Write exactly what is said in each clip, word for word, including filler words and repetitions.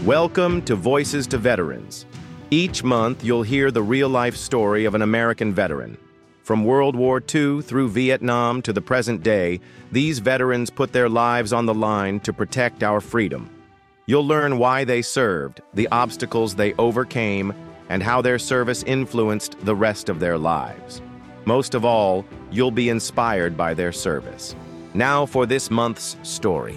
Welcome to Voices to Veterans. Each month, you'll hear the real-life story of an American veteran. From World War Two through Vietnam to the present day, these veterans put their lives on the line to protect our freedom. You'll learn why they served, the obstacles they overcame, and how their service influenced the rest of their lives. Most of all, you'll be inspired by their service. Now for this month's story.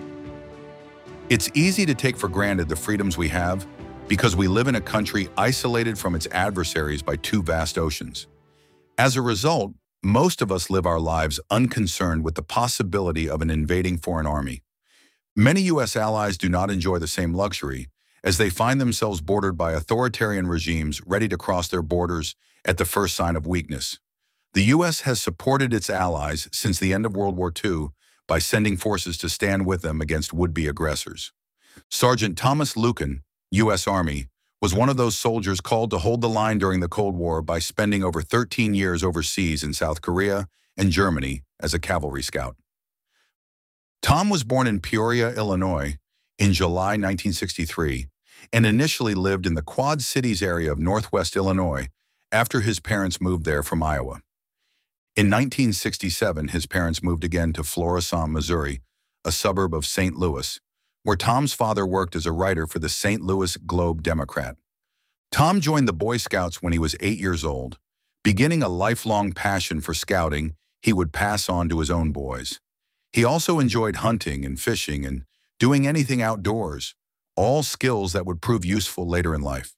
It's easy to take for granted the freedoms we have because we live in a country isolated from its adversaries by two vast oceans. As a result, most of us live our lives unconcerned with the possibility of an invading foreign army. Many U S allies do not enjoy the same luxury, as they find themselves bordered by authoritarian regimes ready to cross their borders at the first sign of weakness. The U S has supported its allies since the end of World War Two by sending forces to stand with them against would-be aggressors. Sergeant Thomas Lucan, U S Army, was one of those soldiers called to hold the line during the Cold War by spending over thirteen years overseas in South Korea and Germany as a cavalry scout. Tom was born in Peoria, Illinois, in July nineteen sixty-three, and initially lived in the Quad Cities area of Northwest Illinois after his parents moved there from Iowa. In nineteen sixty-seven, his parents moved again to Florissant, Missouri, a suburb of Saint Louis, where Tom's father worked as a writer for the Saint Louis Globe-Democrat. Tom joined the Boy Scouts when he was eight years old, beginning a lifelong passion for scouting he would pass on to his own boys. He also enjoyed hunting and fishing and doing anything outdoors, all skills that would prove useful later in life.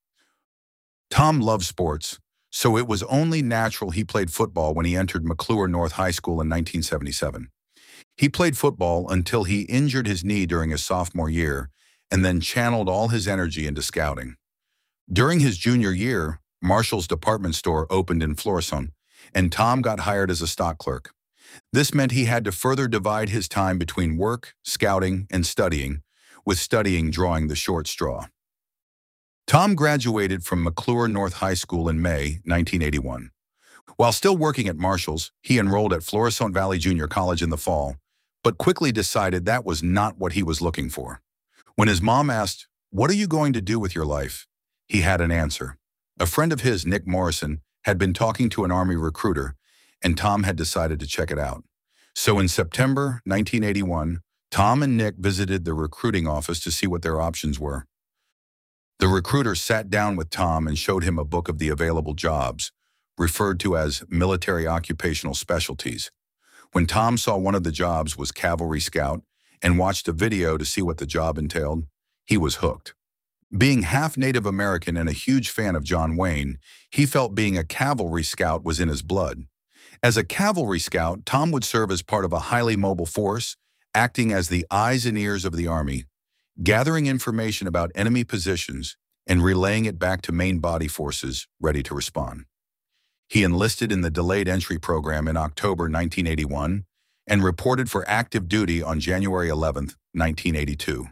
Tom loved sports, so it was only natural he played football when he entered McCluer North High School in nineteen seventy-seven. He played football until he injured his knee during his sophomore year and then channeled all his energy into scouting. During his junior year, Marshall's department store opened in Florissant, and Tom got hired as a stock clerk. This meant he had to further divide his time between work, scouting, and studying, with studying drawing the short straw. Tom graduated from McCluer North High School in May nineteen eighty-one. While still working at Marshall's, he enrolled at Florissant Valley Junior College in the fall, but quickly decided that was not what he was looking for. When his mom asked, "What are you going to do with your life?" he had an answer. A friend of his, Nick Morrison, had been talking to an Army recruiter, and Tom had decided to check it out. So in September nineteen eighty-one, Tom and Nick visited the recruiting office to see what their options were. The recruiter sat down with Tom and showed him a book of the available jobs, referred to as military occupational specialties. When Tom saw one of the jobs was cavalry scout and watched a video to see what the job entailed, he was hooked. Being half Native American and a huge fan of John Wayne, he felt being a cavalry scout was in his blood. As a cavalry scout, Tom would serve as part of a highly mobile force, acting as the eyes and ears of the Army, gathering information about enemy positions and relaying it back to main body forces ready to respond. He enlisted in the Delayed Entry Program in October nineteen eighty-one and reported for active duty on January eleventh, nineteen eighty-two.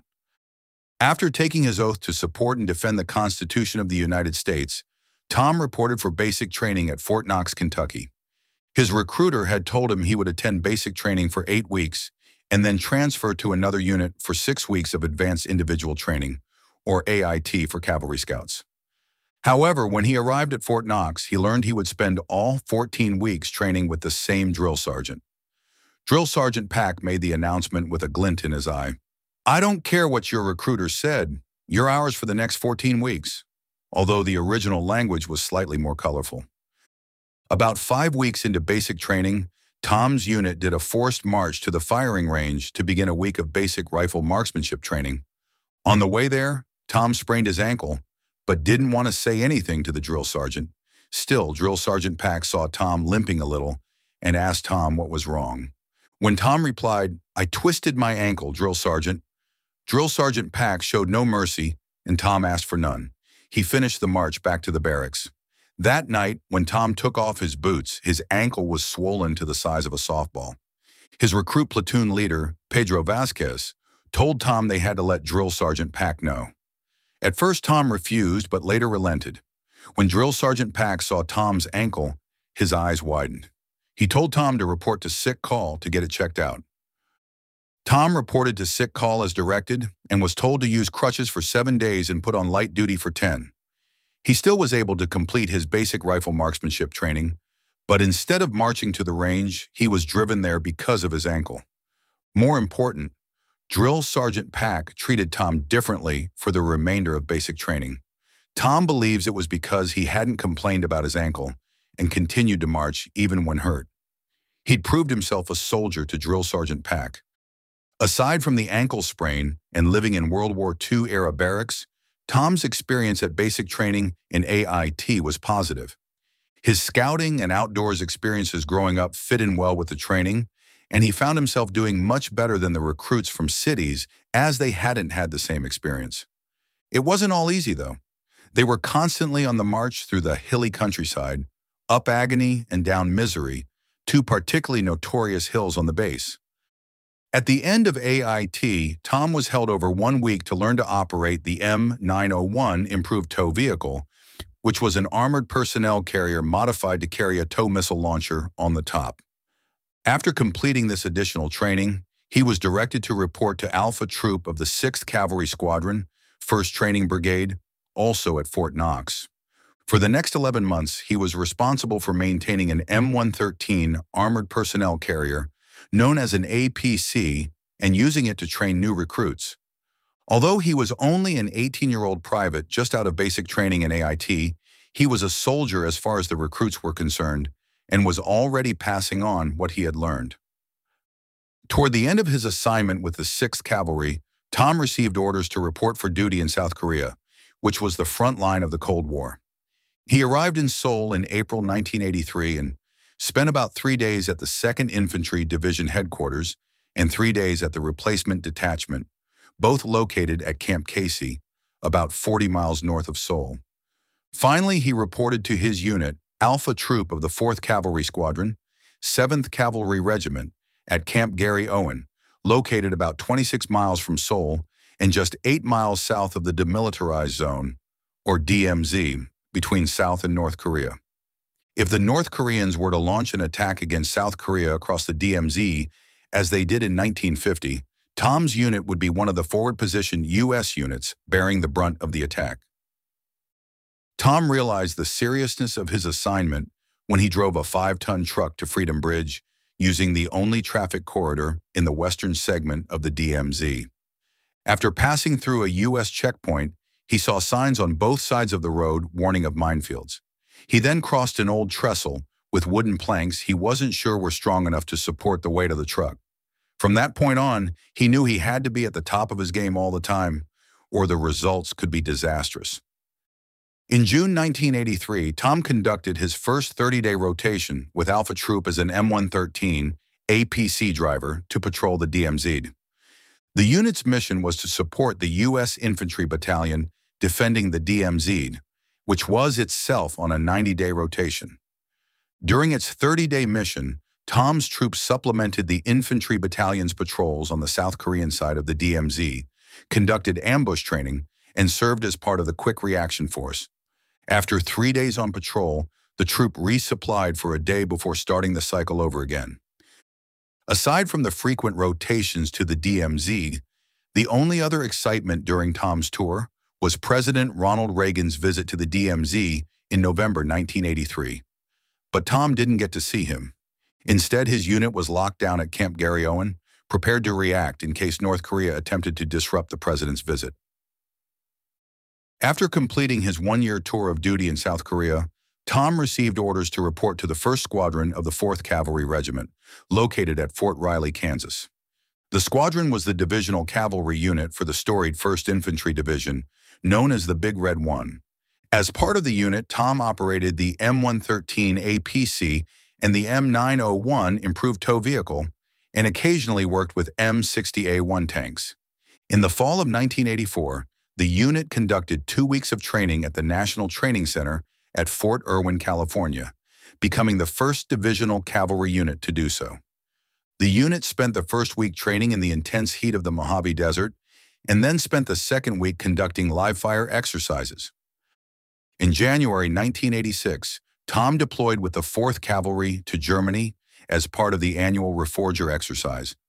After taking his oath to support and defend the Constitution of the United States, Tom reported for basic training at Fort Knox, Kentucky. His recruiter had told him he would attend basic training for eight weeks and then transfer to another unit for six weeks of Advanced Individual Training, or A I T for cavalry scouts. However, when he arrived at Fort Knox, he learned he would spend all fourteen weeks training with the same drill sergeant. Drill Sergeant Pack made the announcement with a glint in his eye. "I don't care what your recruiter said, you're ours for the next fourteen weeks, although the original language was slightly more colorful. About five weeks into basic training, Tom's unit did a forced march to the firing range to begin a week of basic rifle marksmanship training. On the way there, Tom sprained his ankle, but didn't want to say anything to the drill sergeant. Still, Drill Sergeant Pack saw Tom limping a little and asked Tom what was wrong. When Tom replied, "I twisted my ankle, Drill Sergeant," Drill Sergeant Pack showed no mercy, and Tom asked for none. He finished the march back to the barracks. That night, when Tom took off his boots, his ankle was swollen to the size of a softball. His recruit platoon leader, Pedro Vasquez, told Tom they had to let Drill Sergeant Pack know. At first, Tom refused, but later relented. When Drill Sergeant Pack saw Tom's ankle, his eyes widened. He told Tom to report to sick call to get it checked out. Tom reported to sick call as directed and was told to use crutches for seven days and put on light duty for ten. He still was able to complete his basic rifle marksmanship training, but instead of marching to the range, he was driven there because of his ankle. More important, Drill Sergeant Pack treated Tom differently for the remainder of basic training. Tom believes it was because he hadn't complained about his ankle and continued to march even when hurt. He'd proved himself a soldier to Drill Sergeant Pack. Aside from the ankle sprain and living in World War Two-era barracks, Tom's experience at basic training in A I T was positive. His scouting and outdoors experiences growing up fit in well with the training, and he found himself doing much better than the recruits from cities as they hadn't had the same experience. It wasn't all easy, though. They were constantly on the march through the hilly countryside, up Agony and down Misery, two particularly notorious hills on the base. At the end of A I T, Tom was held over one week to learn to operate the M nine oh one Improved Tow Vehicle, which was an armored personnel carrier modified to carry a tow missile launcher on the top. After completing this additional training, he was directed to report to Alpha Troop of the sixth Cavalry Squadron, first Training Brigade, also at Fort Knox. For the next eleven months, he was responsible for maintaining an M one thirteen armored personnel carrier known as an A P C, and using it to train new recruits. Although he was only an eighteen-year-old private just out of basic training in A I T, he was a soldier as far as the recruits were concerned and was already passing on what he had learned. Toward the end of his assignment with the sixth Cavalry, Tom received orders to report for duty in South Korea, which was the front line of the Cold War. He arrived in Seoul in April nineteen eighty-three and spent about three days at the second Infantry Division headquarters and three days at the Replacement Detachment, both located at Camp Casey, about forty miles north of Seoul. Finally, he reported to his unit, Alpha Troop of the fourth Cavalry Squadron, seventh Cavalry Regiment, at Camp Gary Owen, located about twenty-six miles from Seoul and just eight miles south of the Demilitarized Zone, or D M Z, between South and North Korea. If the North Koreans were to launch an attack against South Korea across the D M Z, as they did in nineteen fifty, Tom's unit would be one of the forward-positioned U S units bearing the brunt of the attack. Tom realized the seriousness of his assignment when he drove a five-ton truck to Freedom Bridge, using the only traffic corridor in the western segment of the D M Z. After passing through a U S checkpoint, he saw signs on both sides of the road warning of minefields. He then crossed an old trestle with wooden planks he wasn't sure were strong enough to support the weight of the truck. From that point on, he knew he had to be at the top of his game all the time, or the results could be disastrous. In June nineteen eighty-three, Tom conducted his first thirty-day rotation with Alpha Troop as an M one thirteen A P C driver to patrol the D M Z. The unit's mission was to support the U S Infantry Battalion defending the D M Z, which was itself on a ninety-day rotation. During its thirty-day mission, Tom's troop supplemented the infantry battalion's patrols on the South Korean side of the D M Z, conducted ambush training, and served as part of the Quick Reaction Force. After three days on patrol, the troop resupplied for a day before starting the cycle over again. Aside from the frequent rotations to the D M Z, the only other excitement during Tom's tour was President Ronald Reagan's visit to the D M Z in November nineteen eighty-three. But Tom didn't get to see him. Instead, his unit was locked down at Camp Gary Owen, prepared to react in case North Korea attempted to disrupt the president's visit. After completing his one-year tour of duty in South Korea, Tom received orders to report to the first Squadron of the fourth Cavalry Regiment, located at Fort Riley, Kansas. The squadron was the divisional cavalry unit for the storied first Infantry Division, known as the Big Red One. As part of the unit, Tom operated the M one thirteen A P C and the M nine oh one Improved Tow Vehicle, and occasionally worked with M sixty A one tanks. In the fall of nineteen eighty-four, the unit conducted two weeks of training at the National Training Center at Fort Irwin, California, becoming the first divisional cavalry unit to do so. The unit spent the first week training in the intense heat of the Mojave Desert, and then spent the second week conducting live-fire exercises. In January nineteen eighty-six, Tom deployed with the fourth Cavalry to Germany as part of the annual Reforger exercise,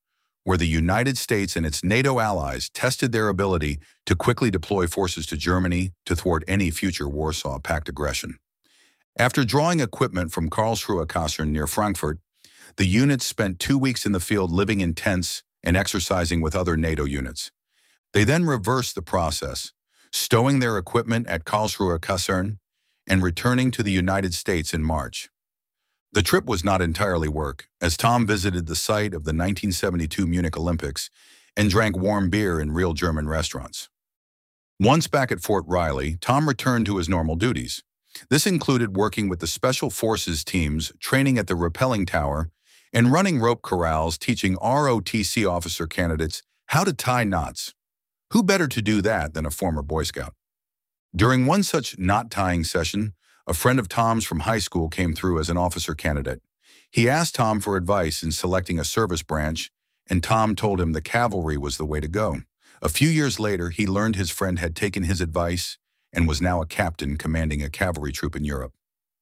where the United States and its NATO allies tested their ability to quickly deploy forces to Germany to thwart any future Warsaw Pact aggression. After drawing equipment from Karlsruhe Kaserne near Frankfurt, the units spent two weeks in the field living in tents and exercising with other NATO units. They then reversed the process, stowing their equipment at Karlsruhe Kaserne and returning to the United States in March. The trip was not entirely work, as Tom visited the site of the nineteen seventy-two Munich Olympics and drank warm beer in real German restaurants. Once back at Fort Riley, Tom returned to his normal duties. This included working with the Special Forces teams, training at the rappelling tower, and running rope corrals, teaching R O T C officer candidates how to tie knots. Who better to do that than a former Boy Scout? During one such knot-tying session, a friend of Tom's from high school came through as an officer candidate. He asked Tom for advice in selecting a service branch, and Tom told him the cavalry was the way to go. A few years later, he learned his friend had taken his advice and was now a captain commanding a cavalry troop in Europe.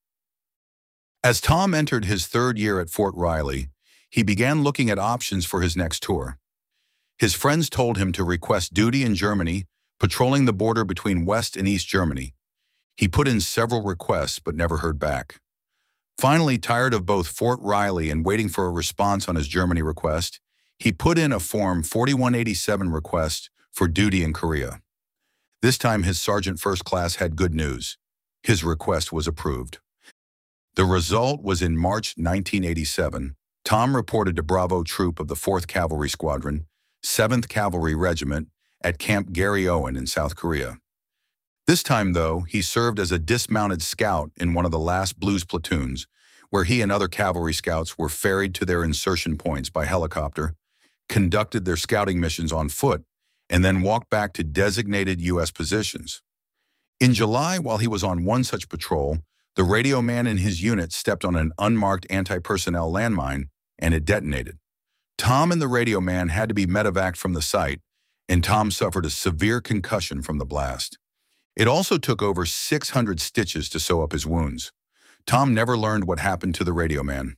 As Tom entered his third year at Fort Riley, he began looking at options for his next tour. His friends told him to request duty in Germany, patrolling the border between West and East Germany. He put in several requests but never heard back. Finally, tired of both Fort Riley and waiting for a response on his Germany request, he put in a Form forty-one eighty-seven request for duty in Korea. This time his Sergeant First Class had good news. His request was approved. The result was in March nineteen eighty-seven, Tom reported to Bravo Troop of the fourth Cavalry Squadron, seventh Cavalry Regiment, at Camp Gary Owen in South Korea. This time, though, he served as a dismounted scout in one of the last Blues platoons, where he and other cavalry scouts were ferried to their insertion points by helicopter, conducted their scouting missions on foot, and then walked back to designated U S positions. In July, while he was on one such patrol, the radio man in his unit stepped on an unmarked anti-personnel landmine, and it detonated. Tom and the radio man had to be medevaced from the site, and Tom suffered a severe concussion from the blast. It also took over six hundred stitches to sew up his wounds. Tom never learned what happened to the radio man.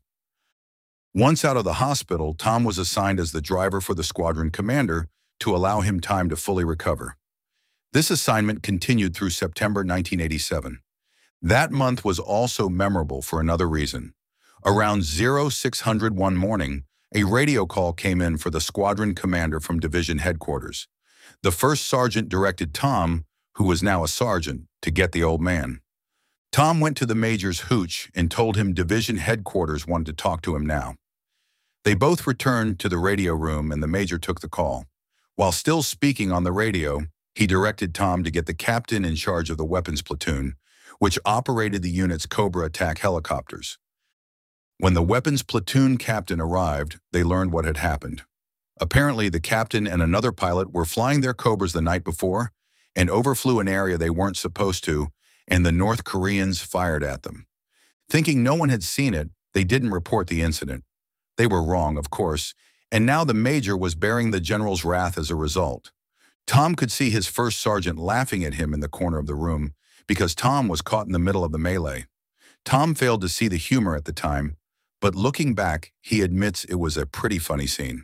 Once out of the hospital, Tom was assigned as the driver for the squadron commander to allow him time to fully recover. This assignment continued through September nineteen eighty-seven. That month was also memorable for another reason. Around oh six hundred one morning, a radio call came in for the squadron commander from division headquarters. The first sergeant directed Tom, who was now a sergeant, to get the old man. Tom went to the major's hooch and told him division headquarters wanted to talk to him now. They both returned to the radio room and the major took the call. While still speaking on the radio, he directed Tom to get the captain in charge of the weapons platoon, which operated the unit's Cobra attack helicopters. When the weapons platoon captain arrived, they learned what had happened. Apparently, the captain and another pilot were flying their Cobras the night before and overflew an area they weren't supposed to, and the North Koreans fired at them. Thinking no one had seen it, they didn't report the incident. They were wrong, of course, and now the major was bearing the general's wrath as a result. Tom could see his first sergeant laughing at him in the corner of the room because Tom was caught in the middle of the melee. Tom failed to see the humor at the time, but looking back, he admits it was a pretty funny scene.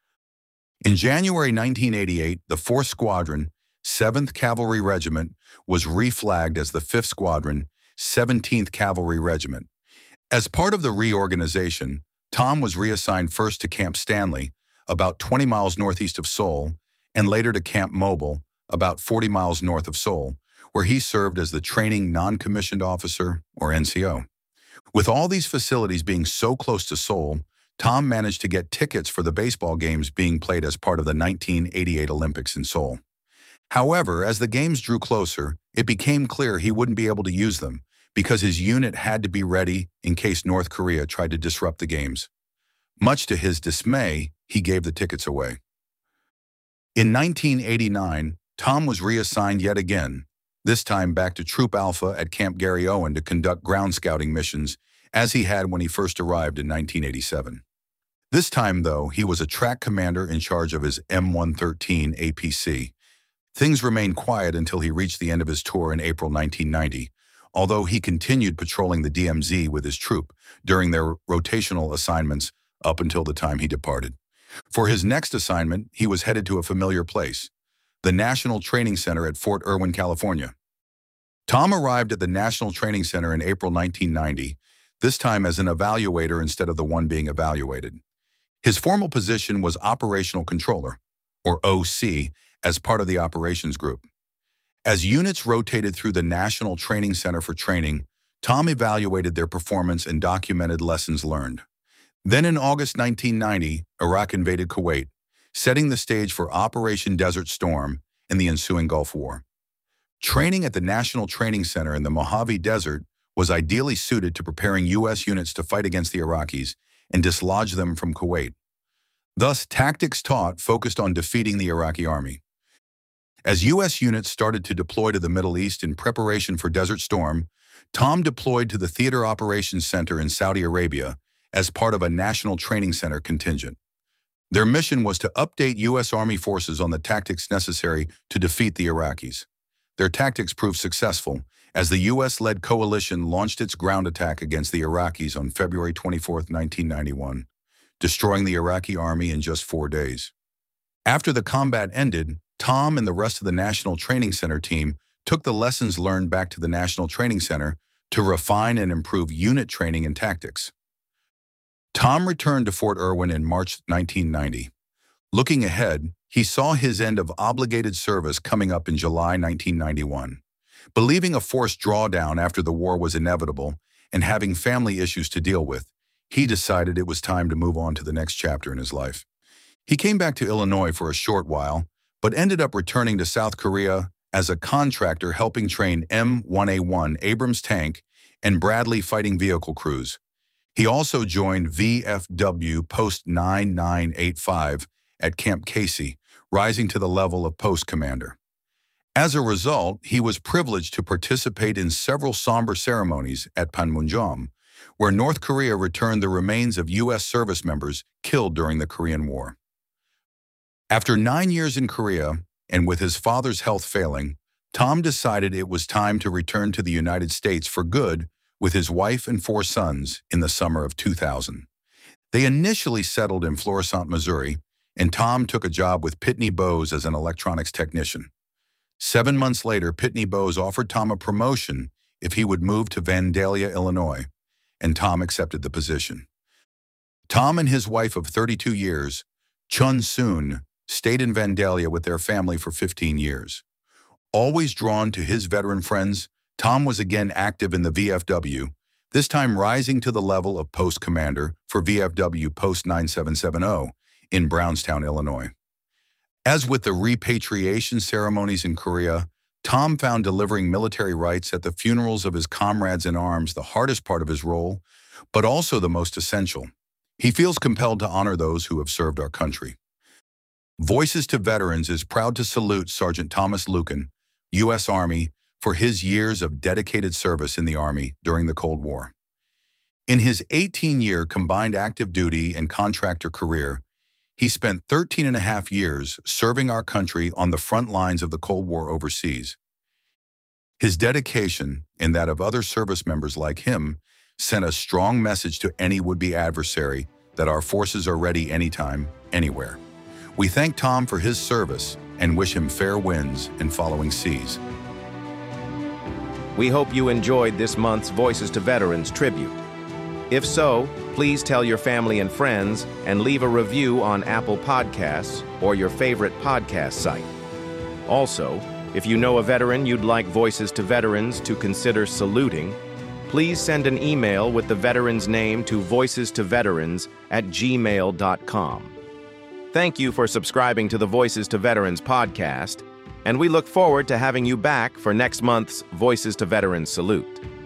In January nineteen eighty-eight, the fourth Squadron, seventh Cavalry Regiment, was reflagged as the fifth Squadron, seventeenth Cavalry Regiment. As part of the reorganization, Tom was reassigned first to Camp Stanley, about twenty miles northeast of Seoul, and later to Camp Mobile, about forty miles north of Seoul, where he served as the Training Non-Commissioned Officer, or N C O. With all these facilities being so close to Seoul, Tom managed to get tickets for the baseball games being played as part of the nineteen eighty-eight Olympics in Seoul. However, as the games drew closer, it became clear he wouldn't be able to use them because his unit had to be ready in case North Korea tried to disrupt the games. Much to his dismay, he gave the tickets away. In nineteen eighty-nine, Tom was reassigned yet again, this time back to Troop Alpha at Camp Gary Owen to conduct ground scouting missions, as he had when he first arrived in nineteen eighty-seven. This time, though, he was a track commander in charge of his M one thirteen A P C. Things remained quiet until he reached the end of his tour in April nineteen ninety, although he continued patrolling the D M Z with his troop during their rotational assignments up until the time he departed. For his next assignment, he was headed to a familiar place, the National Training Center at Fort Irwin, California. Tom arrived at the National Training Center in April nineteen ninety, this time as an evaluator instead of the one being evaluated. His formal position was Operational Controller, or O C, as part of the operations group. As units rotated through the National Training Center for training, Tom evaluated their performance and documented lessons learned. Then in August nineteen ninety, Iraq invaded Kuwait, setting the stage for Operation Desert Storm and the ensuing Gulf War. Training at the National Training Center in the Mojave Desert was ideally suited to preparing U S units to fight against the Iraqis and dislodge them from Kuwait. Thus, tactics taught focused on defeating the Iraqi army. As U S units started to deploy to the Middle East in preparation for Desert Storm, Tom deployed to the Theater Operations Center in Saudi Arabia as part of a National Training Center contingent. Their mission was to update U S Army forces on the tactics necessary to defeat the Iraqis. Their tactics proved successful, as the U S-led coalition launched its ground attack against the Iraqis on February twenty-fourth, nineteen ninety-one, destroying the Iraqi army in just four days. After the combat ended, Tom and the rest of the National Training Center team took the lessons learned back to the National Training Center to refine and improve unit training and tactics. Tom returned to Fort Irwin in March nineteen ninety. Looking ahead, he saw his end of obligated service coming up in July nineteen ninety-one. Believing a forced drawdown after the war was inevitable and having family issues to deal with, he decided it was time to move on to the next chapter in his life. He came back to Illinois for a short while, but ended up returning to South Korea as a contractor helping train M one A one Abrams tank and Bradley fighting vehicle crews. He also joined V F W Post nine nine eight five at Camp Casey, rising to the level of post commander. As a result, he was privileged to participate in several somber ceremonies at Panmunjom, where North Korea returned the remains of U S service members killed during the Korean War. After nine years in Korea, and with his father's health failing, Tom decided it was time to return to the United States for good with his wife and four sons in the summer of two thousand. They initially settled in Florissant, Missouri, and Tom took a job with Pitney Bowes as an electronics technician. Seven months later, Pitney Bowes offered Tom a promotion if he would move to Vandalia, Illinois, and Tom accepted the position. Tom and his wife of thirty-two years, Chun Soon, stayed in Vandalia with their family for fifteen years. Always drawn to his veteran friends, Tom was again active in the V F W, this time rising to the level of post commander for V F W Post nine seven seven zero in Brownstown, Illinois. As with the repatriation ceremonies in Korea, Tom found delivering military rites at the funerals of his comrades in arms the hardest part of his role, but also the most essential. He feels compelled to honor those who have served our country. Voices to Veterans is proud to salute Sergeant Thomas Lucan, U S Army, for his years of dedicated service in the Army during the Cold War. In his eighteen-year combined active duty and contractor career, he spent thirteen and a half years serving our country on the front lines of the Cold War overseas. His dedication, and that of other service members like him, sent a strong message to any would-be adversary that our forces are ready anytime, anywhere. We thank Tom for his service and wish him fair winds and following seas. We hope you enjoyed this month's Voices to Veterans tribute. If so, please tell your family and friends and leave a review on Apple Podcasts or your favorite podcast site. Also, if you know a veteran you'd like Voices to Veterans to consider saluting, please send an email with the veteran's name to voices to veterans at gmail dot com. Thank you for subscribing to the Voices to Veterans podcast, and we look forward to having you back for next month's Voices to Veterans Salute.